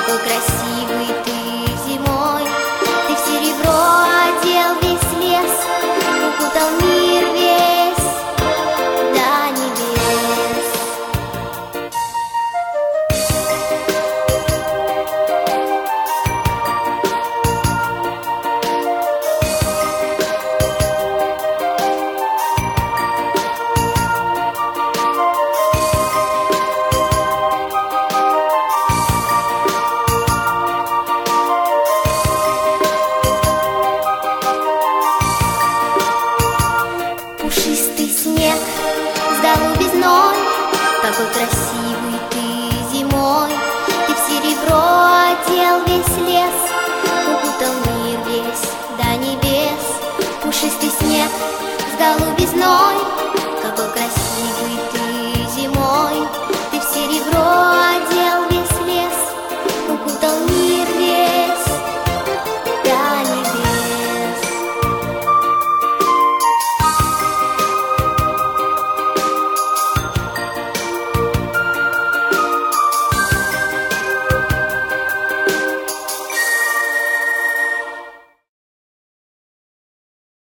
какой красивый ты зимой. Ты в серебро одел весь лес, укутал мир весь до небес. Пушистый снег с голубизной, какой красивый ты зимой. Ты в серебро одел весь лес, укутал мир весь до небес. Пушистый снег с голубизной,